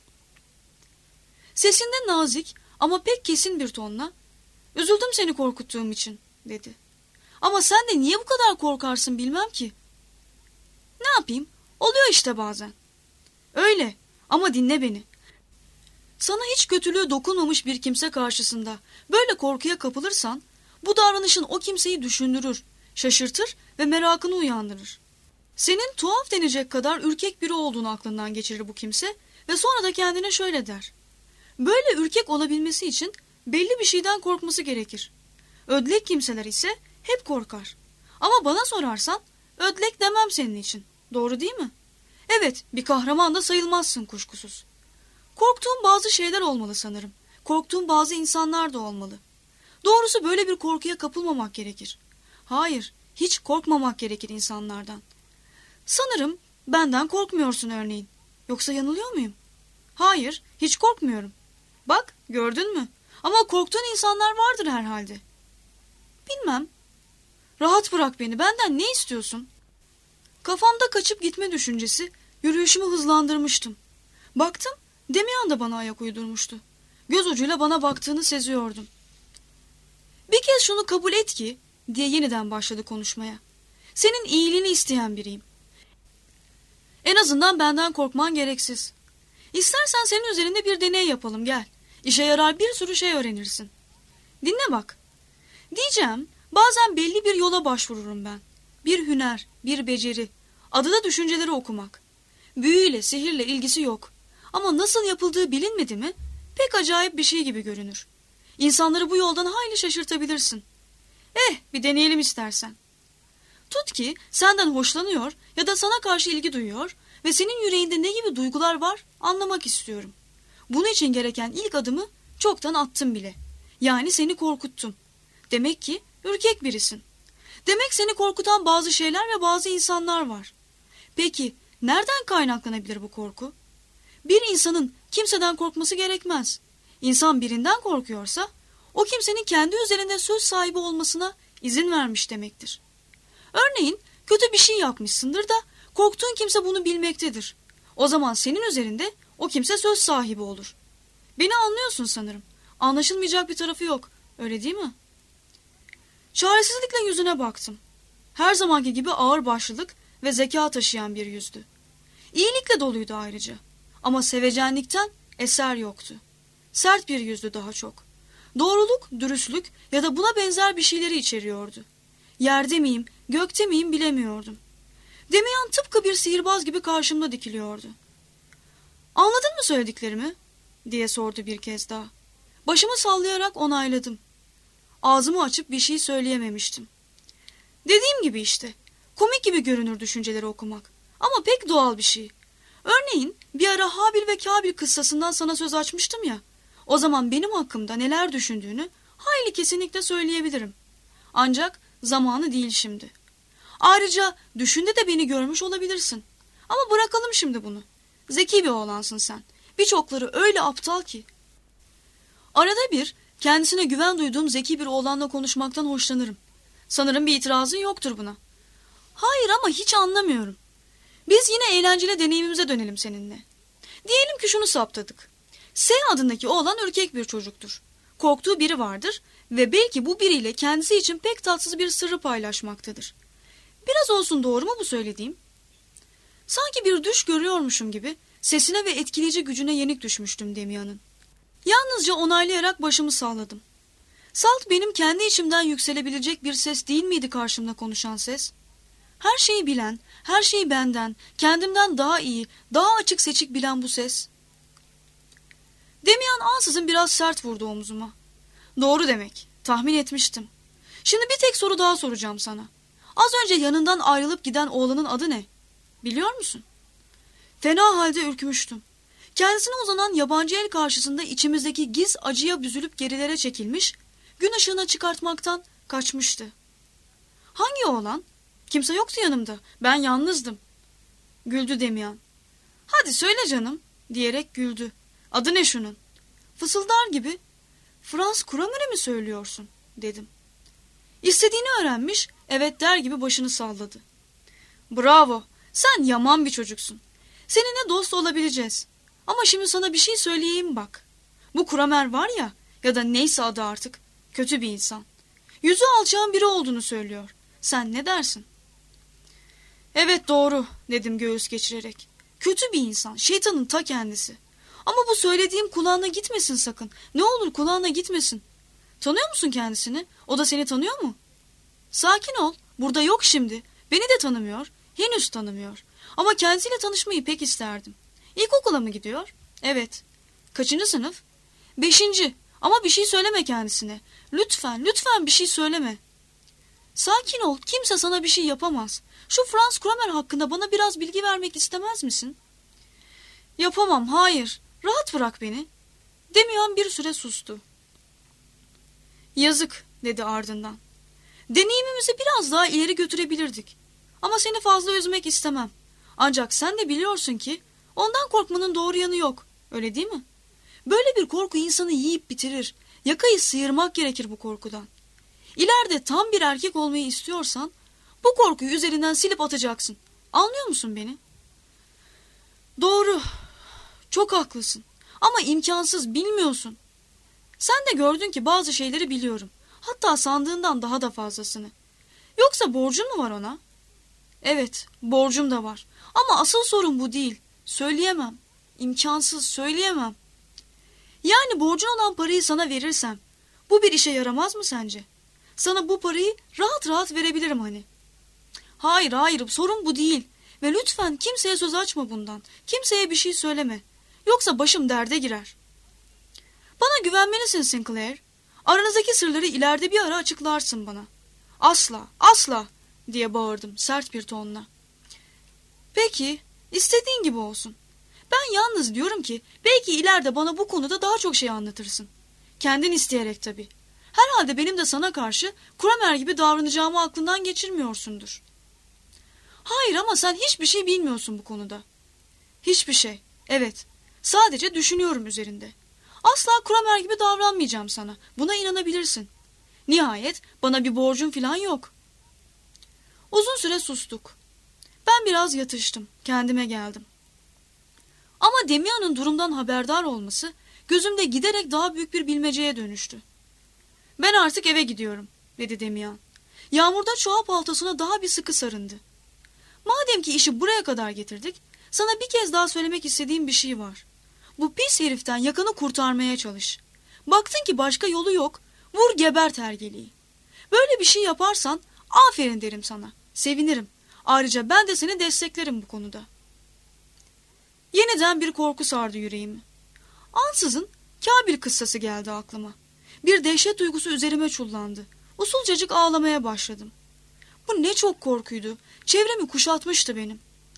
Speaker 1: Sesinde nazik ama pek kesin bir tonla, "Üzüldüm seni korkuttuğum için," dedi. "Ama sen de niye bu kadar korkarsın bilmem ki." "Ne yapayım? Oluyor işte bazen." "Öyle ama dinle beni. Sana hiç kötülüğü dokunmamış bir kimse karşısında böyle korkuya kapılırsan, bu davranışın o kimseyi düşündürür, şaşırtır ve merakını uyandırır. Senin tuhaf denecek kadar ürkek biri olduğunu aklından geçirir bu kimse ve sonra da kendine şöyle der: böyle ürkek olabilmesi için belli bir şeyden korkması gerekir. Ödlek kimseler ise hep korkar. Ama bana sorarsan ödlek demem senin için. Doğru değil mi? Evet, bir kahraman da sayılmazsın kuşkusuz. Korktuğum bazı şeyler olmalı sanırım. Korktuğum bazı insanlar da olmalı. Doğrusu böyle bir korkuya kapılmamak gerekir. Hayır, hiç korkmamak gerekir insanlardan. Sanırım benden korkmuyorsun örneğin. Yoksa yanılıyor muyum? Hayır, hiç korkmuyorum. Bak, gördün mü? Ama korktuğun insanlar vardır herhalde. Bilmem. Rahat bırak beni, benden ne istiyorsun? Kafamda kaçıp gitme düşüncesi yürüyüşümü hızlandırmıştım. Baktım, Demian da bana ayak uydurmuştu. Göz ucuyla bana baktığını seziyordum. "Bir kez şunu kabul et ki," diye yeniden başladı konuşmaya. "Senin iyiliğini isteyen biriyim. En azından benden korkman gereksiz. İstersen senin üzerinde bir deney yapalım, gel. İşe yarar bir sürü şey öğrenirsin. Dinle bak. Diyeceğim, bazen belli bir yola başvururum ben. Bir hüner, bir beceri. Adı da düşünceleri okumak. Büyüyle, sihirle ilgisi yok. Ama nasıl yapıldığı bilinmedi mi pek acayip bir şey gibi görünür. İnsanları bu yoldan hayli şaşırtabilirsin. Bir deneyelim istersen. Tut ki senden hoşlanıyor ya da sana karşı ilgi duyuyor ve senin yüreğinde ne gibi duygular var anlamak istiyorum. Bunun için gereken ilk adımı çoktan attım bile. Yani seni korkuttum. Demek ki ürkek birisin. Demek seni korkutan bazı şeyler ve bazı insanlar var. Peki nereden kaynaklanabilir bu korku? Bir insanın kimseden korkması gerekmez. İnsan birinden korkuyorsa o kimsenin kendi üzerinde söz sahibi olmasına izin vermiş demektir. Örneğin kötü bir şey yapmışsındır da korktuğun kimse bunu bilmektedir. O zaman senin üzerinde o kimse söz sahibi olur. Beni anlıyorsun sanırım. Anlaşılmayacak bir tarafı yok. Öyle değil mi? Çaresizlikle yüzüne baktım. Her zamanki gibi ağır başlılık ve zeka taşıyan bir yüzdü. İyilikle doluydu ayrıca. Ama sevecenlikten eser yoktu. Sert bir yüzdü daha çok. Doğruluk, dürüstlük ya da buna benzer bir şeyleri içeriyordu. Yerde miyim, gökte miyim bilemiyordum. Demian tıpkı bir sihirbaz gibi karşımda dikiliyordu. "Anladın mı söylediklerimi?" diye sordu bir kez daha. Başımı sallayarak onayladım. Ağzımı açıp bir şey söyleyememiştim. Dediğim gibi işte, komik gibi görünür düşünceleri okumak. Ama pek doğal bir şey. Örneğin bir ara Habil ve Kabil kıssasından sana söz açmıştım ya. O zaman benim hakkımda neler düşündüğünü hayli kesinlikle söyleyebilirim. Ancak zamanı değil şimdi. Ayrıca düşünde de beni görmüş olabilirsin. Ama bırakalım şimdi bunu. Zeki bir oğlansın sen. Birçokları öyle aptal ki. Arada bir kendisine güven duyduğum zeki bir oğlanla konuşmaktan hoşlanırım. Sanırım bir itirazın yoktur buna. Hayır ama hiç anlamıyorum. Biz yine eğlenceli deneyimimize dönelim seninle. Diyelim ki şunu saptadık. S adındaki oğlan ürkek bir çocuktur. Korktuğu biri vardır ve belki bu biriyle kendisi için pek tatsız bir sırrı paylaşmaktadır. Biraz olsun doğru mu bu söylediğim? Sanki bir düş görüyormuşum gibi sesine ve etkileyici gücüne yenik düşmüştüm Damian'ın. Yalnızca onaylayarak başımı salladım. Salt benim kendi içimden yükselebilecek bir ses değil miydi karşımda konuşan ses? Her şeyi bilen, her şeyi benden, kendimden daha iyi, daha açık seçik bilen bu ses. Damian ansızın biraz sert vurdu omzuma. Doğru demek, tahmin etmiştim. Şimdi bir tek soru daha soracağım sana. Az önce yanından ayrılıp giden oğlanın adı ne? Biliyor musun? Fena halde ürkmüştüm. Kendisine uzanan yabancı el karşısında içimizdeki giz acıya büzülüp gerilere çekilmiş, gün ışığına çıkartmaktan kaçmıştı. Hangi oğlan? Kimse yoktu yanımda. Ben yalnızdım. Güldü Damian. Hadi söyle canım, diyerek güldü. Adı ne şunun? Fısıldar gibi. Frans Kramer'i mi söylüyorsun, dedim. İstediğini öğrenmiş, evet der gibi başını salladı. Bravo, sen yaman bir çocuksun. Seninle dost olabileceğiz. Ama şimdi sana bir şey söyleyeyim bak. Bu Kramer var ya da neyse adı artık, kötü bir insan. Yüzü alçağın biri olduğunu söylüyor. Sen ne dersin? Evet doğru, dedim göğüs geçirerek. Kötü bir insan, şeytanın ta kendisi. Ama bu söylediğim kulağına gitmesin sakın. Ne olur kulağına gitmesin. Tanıyor musun kendisini? O da seni tanıyor mu? Sakin ol, burada yok şimdi. Beni de tanımıyor, henüz tanımıyor. Ama kendisiyle tanışmayı pek isterdim. İlkokula mı gidiyor? Evet. Kaçıncı sınıf? 5. Ama bir şey söyleme kendisine. Lütfen, lütfen bir şey söyleme. Sakin ol, kimse sana bir şey yapamaz. Şu Frans Kramer hakkında bana biraz bilgi vermek istemez misin? Yapamam, hayır. Rahat bırak beni. Damian bir süre sustu. Yazık, dedi ardından. Deneyimimizi biraz daha ileri götürebilirdik. Ama seni fazla üzmek istemem. Ancak sen de biliyorsun ki ondan korkmanın doğru yanı yok. Öyle değil mi? Böyle bir korku insanı yiyip bitirir. Yakayı sıyırmak gerekir bu korkudan. İleride tam bir erkek olmayı istiyorsan bu korkuyu üzerinden silip atacaksın. Anlıyor musun beni? Doğru. Çok haklısın. Ama imkansız, bilmiyorsun. Sen de gördün ki bazı şeyleri biliyorum. Hatta sandığından daha da fazlasını. Yoksa borcun mu var ona? Evet, borcum da var. Ama asıl sorun bu değil. Söyleyemem. İmkansız, söyleyemem. Yani borcun olan parayı sana verirsem, bu bir işe yaramaz mı sence? Sana bu parayı rahat rahat verebilirim hani. Hayır, hayır, sorun bu değil. Ve lütfen kimseye söz açma bundan. Kimseye bir şey söyleme. Yoksa başım derde girer. Bana güvenmelisin Sinclair. Aranızdaki sırları ileride bir ara açıklarsın bana. Asla, asla, diye bağırdım sert bir tonla. Peki, istediğin gibi olsun. Ben yalnız diyorum ki belki ileride bana bu konuda daha çok şey anlatırsın. Kendin isteyerek tabii. Herhalde benim de sana karşı Kramer gibi davranacağımı aklından geçirmiyorsundur. Hayır ama sen hiçbir şey bilmiyorsun bu konuda. Hiçbir şey, evet. Sadece düşünüyorum üzerinde. Asla Kramer gibi davranmayacağım sana. Buna inanabilirsin. Nihayet bana bir borcun falan yok. Uzun süre sustuk. Ben biraz yatıştım. Kendime geldim. Ama Damian'ın durumdan haberdar olması gözümde giderek daha büyük bir bilmeceye dönüştü. Ben artık eve gidiyorum, dedi Damian. Yağmurda çoğal paltosuna daha bir sıkı sarındı. Madem ki işi buraya kadar getirdik, sana bir kez daha söylemek istediğim bir şey var. Bu pis heriften yakanı kurtarmaya çalış. Baktın ki başka yolu yok, vur gebert hergeleyi. Böyle bir şey yaparsan aferin derim sana, sevinirim. Ayrıca ben de seni desteklerim bu konuda. Yeniden bir korku sardı yüreğimi. Ansızın Kabil kıssası geldi aklıma. Bir dehşet duygusu üzerime çullandı. Usulcacık ağlamaya başladım. Bu ne çok korkuydu. Çevremi kuşatmıştı benim.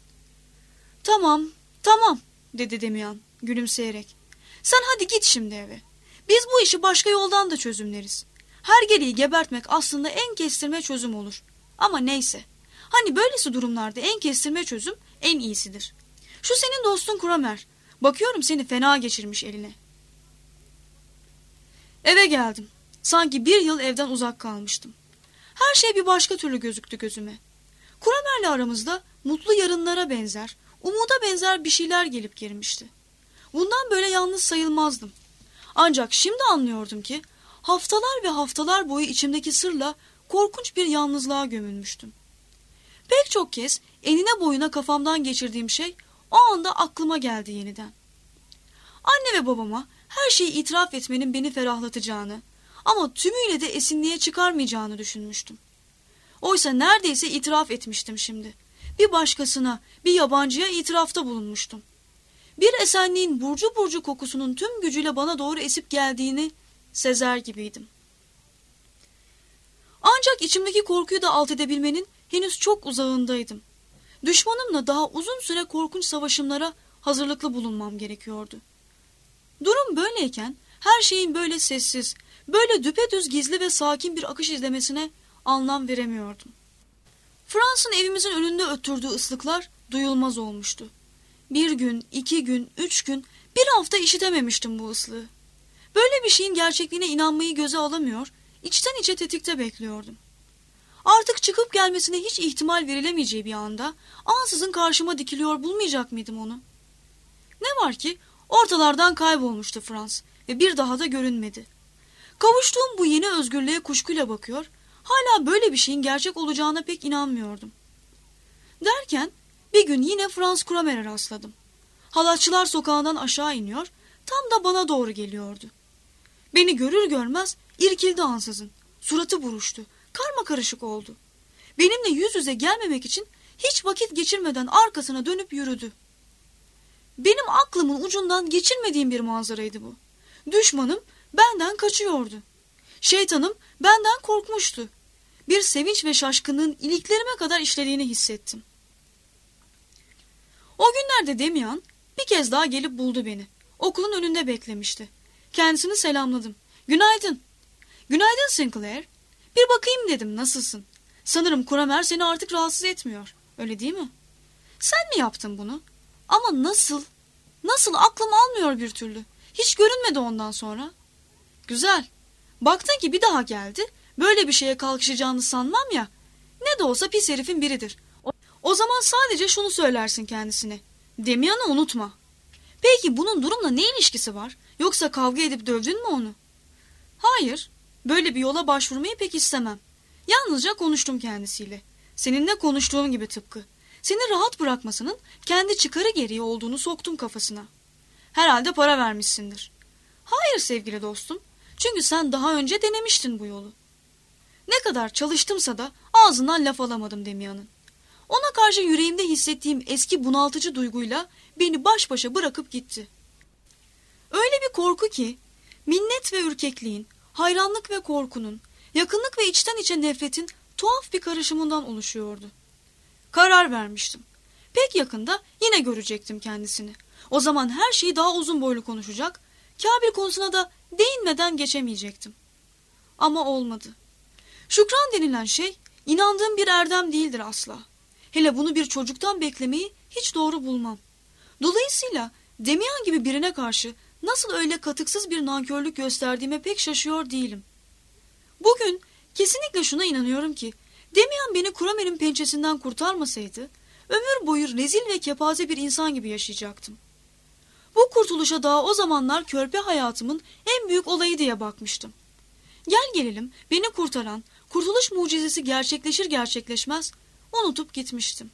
Speaker 1: Tamam, tamam, dedi Damian gülümseyerek. Sen hadi git şimdi eve. Biz bu işi başka yoldan da çözümleriz. Hergeleyi gebertmek aslında en kestirme çözüm olur. Ama neyse. Hani böylesi durumlarda en kestirme çözüm en iyisidir. Şu senin dostun Kramer. Bakıyorum seni fena geçirmiş eline. Eve geldim. Sanki bir yıl evden uzak kalmıştım. Her şey bir başka türlü gözüktü gözüme. Kramer'le aramızda mutlu yarınlara benzer, umuda benzer bir şeyler gelip girmişti. Bundan böyle yalnız sayılmazdım. Ancak şimdi anlıyordum ki haftalar ve haftalar boyu içimdeki sırla korkunç bir yalnızlığa gömülmüştüm. Pek çok kez enine boyuna kafamdan geçirdiğim şey o anda aklıma geldi yeniden. Anne ve babama her şeyi itiraf etmenin beni ferahlatacağını ama tümüyle de esinliğe çıkarmayacağını düşünmüştüm. Oysa neredeyse itiraf etmiştim şimdi. Bir başkasına, bir yabancıya itirafta bulunmuştum. Bir esenliğin burcu burcu kokusunun tüm gücüyle bana doğru esip geldiğini sezer gibiydim. Ancak içimdeki korkuyu da alt edebilmenin henüz çok uzağındaydım. Düşmanımla daha uzun süre korkunç savaşımlara hazırlıklı bulunmam gerekiyordu. Durum böyleyken her şeyin böyle sessiz, böyle düpedüz gizli ve sakin bir akış izlemesine anlam veremiyordum. Frans'ın evimizin önünde öttürdüğü ıslıklar duyulmaz olmuştu. 1 gün, 2 gün, 3 gün, bir hafta işitememiştim bu ıslığı. Böyle bir şeyin gerçekliğine inanmayı göze alamıyor, içten içe tetikte bekliyordum. Artık çıkıp gelmesine hiç ihtimal verilemeyeceği bir anda ansızın karşıma dikiliyor bulmayacak mıydım onu? Ne var ki ortalardan kaybolmuştu Frans ve bir daha da görünmedi. Kavuştuğum bu yeni özgürlüğe kuşkuyla bakıyor, hala böyle bir şeyin gerçek olacağına pek inanmıyordum. Derken bir gün yine Frans Kramer'e rastladım. Halatçılar sokağından aşağı iniyor, tam da bana doğru geliyordu. Beni görür görmez irkildi ansızın, suratı buruştu, karmakarışık oldu. Benimle yüz yüze gelmemek için hiç vakit geçirmeden arkasına dönüp yürüdü. Benim aklımın ucundan geçirmediğim bir manzaraydı bu. Düşmanım benden kaçıyordu. Şeytanım benden korkmuştu. Bir sevinç ve şaşkınlığın iliklerime kadar işlediğini hissettim. O günlerde Demian bir kez daha gelip buldu beni. Okulun önünde beklemişti. Kendisini selamladım. Günaydın. Günaydın Sinclair. Bir bakayım dedim, nasılsın? Sanırım Kramer seni artık rahatsız etmiyor. Öyle değil mi? Sen mi yaptın bunu? Ama nasıl? Nasıl, aklım almıyor bir türlü. Hiç görünmedi ondan sonra. Güzel. Baktın ki bir daha geldi. Böyle bir şeye kalkışacağını sanmam ya. Ne de olsa pis herifin biridir. O zaman sadece şunu söylersin kendisine. Demian'ı unutma. Peki bunun durumla ne ilişkisi var? Yoksa kavga edip dövdün mü onu? Hayır. Böyle bir yola başvurmayı pek istemem. Yalnızca konuştum kendisiyle. Seninle konuştuğum gibi tıpkı. Seni rahat bırakmasının kendi çıkarı gereği olduğunu soktum kafasına. Herhalde para vermişsindir. Hayır sevgili dostum. Çünkü sen daha önce denemiştin bu yolu. Ne kadar çalıştımsa da ağzından laf alamadım Demian'ın. Ona karşı yüreğimde hissettiğim eski bunaltıcı duyguyla beni baş başa bırakıp gitti. Öyle bir korku ki, minnet ve ürkekliğin, hayranlık ve korkunun, yakınlık ve içten içe nefretin tuhaf bir karışımından oluşuyordu. Karar vermiştim. Pek yakında yine görecektim kendisini. O zaman her şeyi daha uzun boylu konuşacak, Kabil konusuna da değinmeden geçemeyecektim. Ama olmadı. Şükran denilen şey, inandığım bir erdem değildir asla. Hele bunu bir çocuktan beklemeyi hiç doğru bulmam. Dolayısıyla Demian gibi birine karşı nasıl öyle katıksız bir nankörlük gösterdiğime pek şaşıyor değilim. Bugün kesinlikle şuna inanıyorum ki Demian beni Kramer'in pençesinden kurtarmasaydı ömür boyu rezil ve kepaze bir insan gibi yaşayacaktım. Bu kurtuluşa daha o zamanlar körpe hayatımın en büyük olayı diye bakmıştım. Gel gelelim beni kurtaran kurtuluş mucizesi gerçekleşir gerçekleşmez unutup gitmiştim.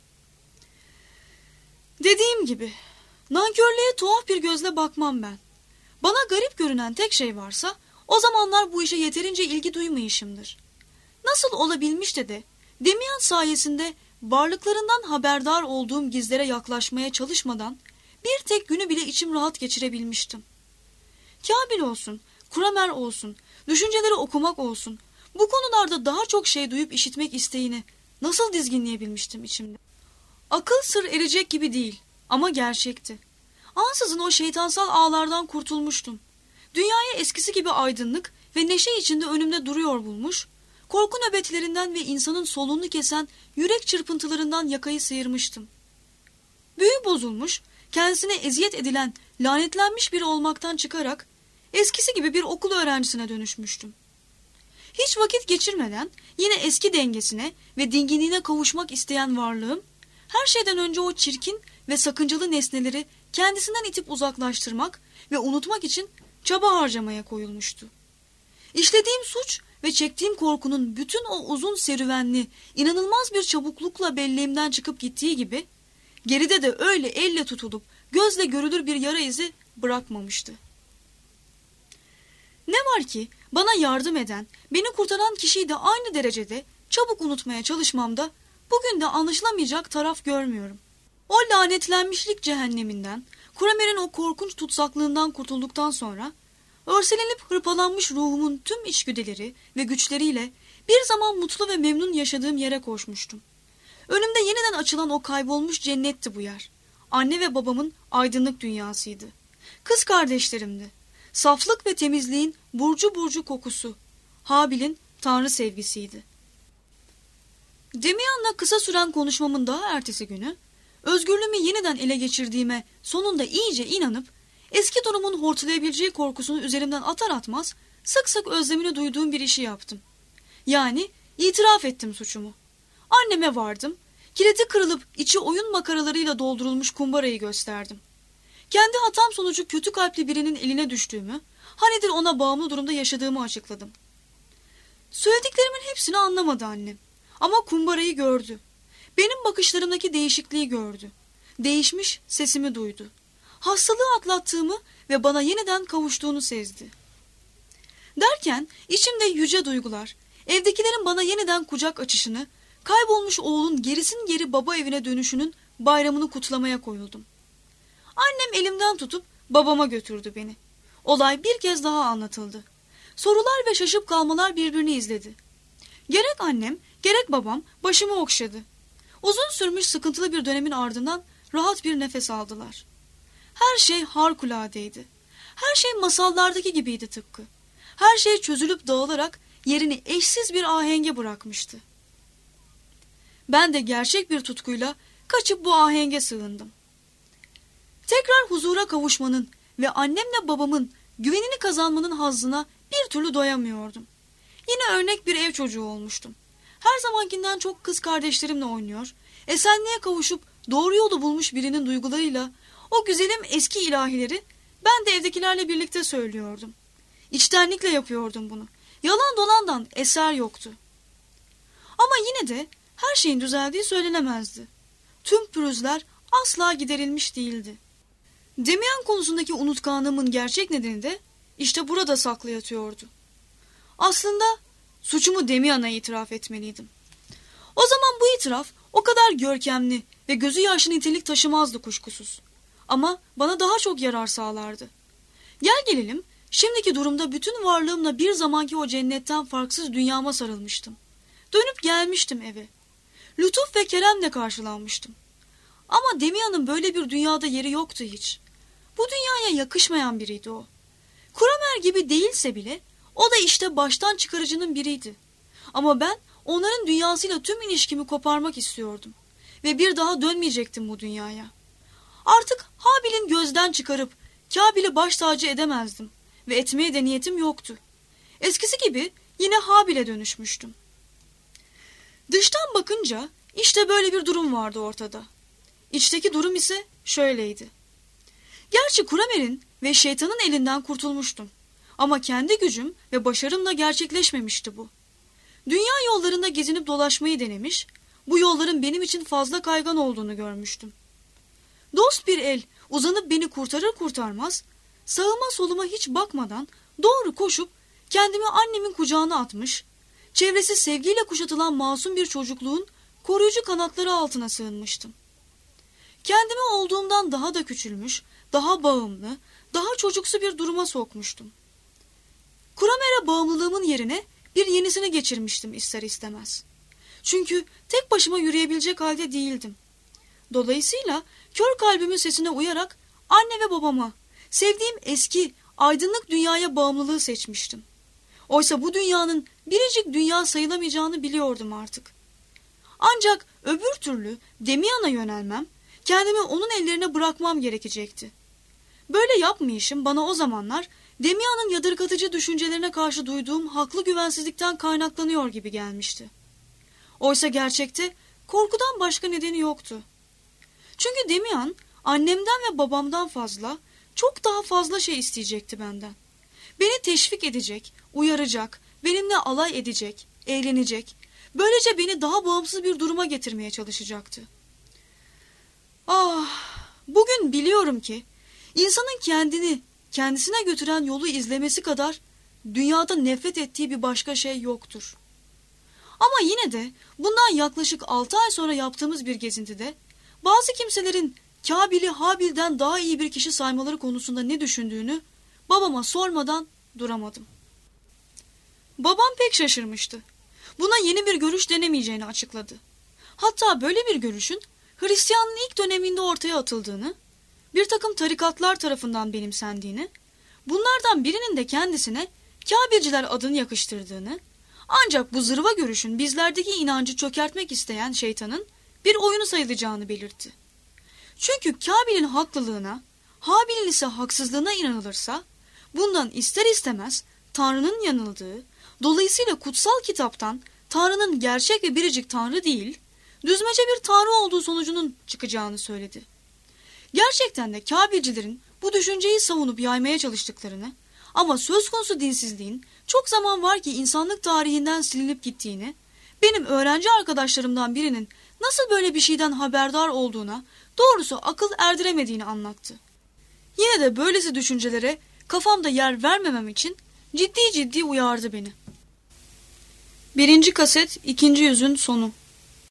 Speaker 1: Dediğim gibi nankörlüğe tuhaf bir gözle bakmam ben. Bana garip görünen tek şey varsa o zamanlar bu işe yeterince ilgi duymayışımdır. Nasıl olabilmiş de Demian sayesinde varlıklarından haberdar olduğum gizlere yaklaşmaya çalışmadan bir tek günü bile içim rahat geçirebilmiştim. Kabil olsun, Kramer olsun, düşünceleri okumak olsun, bu konularda daha çok şey duyup işitmek isteğini nasıl dizginleyebilmiştim içimde? Akıl sır erecek gibi değil ama gerçekti. Ansızın o şeytansal ağlardan kurtulmuştum. Dünyayı eskisi gibi aydınlık ve neşe içinde önümde duruyor bulmuş, korku nöbetlerinden ve insanın soluğunu kesen yürek çırpıntılarından yakayı sıyırmıştım. Büyü bozulmuş, kendisine eziyet edilen, lanetlenmiş biri olmaktan çıkarak eskisi gibi bir okul öğrencisine dönüşmüştüm. Hiç vakit geçirmeden yine eski dengesine ve dinginliğine kavuşmak isteyen varlığım, her şeyden önce o çirkin ve sakıncalı nesneleri kendisinden itip uzaklaştırmak ve unutmak için çaba harcamaya koyulmuştu. İşlediğim suç ve çektiğim korkunun bütün o uzun serüvenli, inanılmaz bir çabuklukla belleğimden çıkıp gittiği gibi, geride de öyle elle tutulup gözle görülür bir yara izi bırakmamıştı. Ne var ki bana yardım eden, beni kurtaran kişiyi de aynı derecede çabuk unutmaya çalışmamda bugün de anlaşılamayacak taraf görmüyorum. O lanetlenmişlik cehenneminden, Kramer'in o korkunç tutsaklığından kurtulduktan sonra, örselenip hırpalanmış ruhumun tüm içgüdüleri ve güçleriyle bir zaman mutlu ve memnun yaşadığım yere koşmuştum. Önümde yeniden açılan o kaybolmuş cennetti bu yer. Anne ve babamın aydınlık dünyasıydı. Kız kardeşlerimdi. Saflık ve temizliğin burcu burcu kokusu. Habil'in tanrı sevgisiydi. Demian'la kısa süren konuşmamın daha ertesi günü, özgürlüğümü yeniden ele geçirdiğime sonunda iyice inanıp, eski durumun hortlayabileceği korkusunu üzerimden atar atmaz, sık sık özlemini duyduğum bir işi yaptım. Yani itiraf ettim suçumu. Anneme vardım, kilidi kırılıp içi oyun makaralarıyla doldurulmuş kumbarayı gösterdim. Kendi hatam sonucu kötü kalpli birinin eline düştüğümü, hanedir ona bağımlı durumda yaşadığımı açıkladım. Söylediklerimin hepsini anlamadı annem. Ama kumbarayı gördü. Benim bakışlarımdaki değişikliği gördü. Değişmiş sesimi duydu. Hastalığı atlattığımı ve bana yeniden kavuştuğunu sezdi. Derken içimde yüce duygular, evdekilerin bana yeniden kucak açışını, kaybolmuş oğlun gerisin geri baba evine dönüşünün bayramını kutlamaya koyuldum. Annem elimden tutup babama götürdü beni. Olay bir kez daha anlatıldı. Sorular ve şaşıp kalmalar birbirini izledi. Gerek annem, gerek babam başımı okşadı. Uzun sürmüş sıkıntılı bir dönemin ardından rahat bir nefes aldılar. Her şey harikulâdeydi. Her şey masallardaki gibiydi tıpkı. Her şey çözülüp dağılarak yerini eşsiz bir ahenge bırakmıştı. Ben de gerçek bir tutkuyla kaçıp bu ahenge sığındım. Tekrar huzura kavuşmanın ve annemle babamın güvenini kazanmanın hazzına bir türlü doyamıyordum. Yine örnek bir ev çocuğu olmuştum. Her zamankinden çok kız kardeşlerimle oynuyor, esenliğe kavuşup doğru yolu bulmuş birinin duygularıyla o güzelim eski ilahileri ben de evdekilerle birlikte söylüyordum. İçtenlikle yapıyordum bunu. Yalan dolandan eser yoktu. Ama yine de her şeyin düzeldiği söylenemezdi. Tüm pürüzler asla giderilmiş değildi. Demian konusundaki unutkanlığımın gerçek nedeni de işte burada saklı yatıyordu. Aslında suçumu Demian'a itiraf etmeliydim. O zaman bu itiraf o kadar görkemli ve gözü yaşlı nitelik taşımazdı kuşkusuz. Ama bana daha çok yarar sağlardı. Gel gelelim, şimdiki durumda bütün varlığımla bir zamanki o cennetten farksız dünyama sarılmıştım. Dönüp gelmiştim eve. Lütuf ve keremle karşılanmıştım. Ama Demian'ın böyle bir dünyada yeri yoktu hiç. Bu dünyaya yakışmayan biriydi o. Kramer gibi değilse bile o da işte baştan çıkarıcının biriydi. Ama ben onların dünyasıyla tüm ilişkimi koparmak istiyordum. Ve bir daha dönmeyecektim bu dünyaya. Artık Habil'in gözden çıkarıp Kabil'i baş tacı edemezdim. Ve etmeye de niyetim yoktu. Eskisi gibi yine Habil'e dönüşmüştüm. Dıştan bakınca işte böyle bir durum vardı ortada. İçteki durum ise şöyleydi. Gerçi Kramer'in ve şeytanın elinden kurtulmuştum. Ama kendi gücüm ve başarımla gerçekleşmemişti bu. Dünya yollarında gezinip dolaşmayı denemiş, bu yolların benim için fazla kaygan olduğunu görmüştüm. Dost bir el uzanıp beni kurtarır kurtarmaz, sağıma soluma hiç bakmadan doğru koşup kendimi annemin kucağına atmış, çevresi sevgiyle kuşatılan masum bir çocukluğun koruyucu kanatları altına sığınmıştım. Kendimi olduğumdan daha da küçülmüş, daha bağımlı, daha çocuksu bir duruma sokmuştum. Kramer'e bağımlılığımın yerine bir yenisini geçirmiştim ister istemez. Çünkü tek başıma yürüyebilecek halde değildim. Dolayısıyla kör kalbimin sesine uyarak anne ve babama, sevdiğim eski, aydınlık dünyaya bağımlılığı seçmiştim. Oysa bu dünyanın biricik dünya sayılamayacağını biliyordum artık. Ancak öbür türlü Demian'a yönelmem, kendimi onun ellerine bırakmam gerekecekti. Böyle yapmayışım bana o zamanlar Demia'nın yadırgatıcı düşüncelerine karşı duyduğum haklı güvensizlikten kaynaklanıyor gibi gelmişti. Oysa gerçekte korkudan başka nedeni yoktu. Çünkü Demian annemden ve babamdan fazla, çok daha fazla şey isteyecekti benden. Beni teşvik edecek, uyaracak, benimle alay edecek, eğlenecek, böylece beni daha bağımsız bir duruma getirmeye çalışacaktı. Bugün biliyorum ki insanın kendisine götüren yolu izlemesi kadar dünyada nefret ettiği bir başka şey yoktur. Ama yine de bundan yaklaşık 6 ay sonra yaptığımız bir gezintide bazı kimselerin Kabil'i Habil'den daha iyi bir kişi saymaları konusunda ne düşündüğünü babama sormadan duramadım. Babam pek şaşırmıştı. Buna yeni bir görüş denemeyeceğini açıkladı. Hatta böyle bir görüşün Hristiyanlığın ilk döneminde ortaya atıldığını, bir takım tarikatlar tarafından benimsendiğini, bunlardan birinin de kendisine Kabilciler adını yakıştırdığını, ancak bu zırva görüşün bizlerdeki inancı çökertmek isteyen şeytanın bir oyunu sayılacağını belirtti. Çünkü Kabil'in haklılığına, Habil'in ise haksızlığına inanılırsa, bundan ister istemez Tanrı'nın yanıldığı, dolayısıyla kutsal kitaptan Tanrı'nın gerçek ve biricik Tanrı değil, düzmece bir Tanrı olduğu sonucunun çıkacağını söyledi. Gerçekten de Kabilcilerin bu düşünceyi savunup yaymaya çalıştıklarını, ama söz konusu dinsizliğin çok zaman var ki insanlık tarihinden silinip gittiğini, benim öğrenci arkadaşlarımdan birinin nasıl böyle bir şeyden haberdar olduğuna doğrusu akıl erdiremediğini anlattı. Yine de böylesi düşüncelere kafamda yer vermemem için ciddi ciddi uyardı beni. 1. kaset 2. yüzün sonu.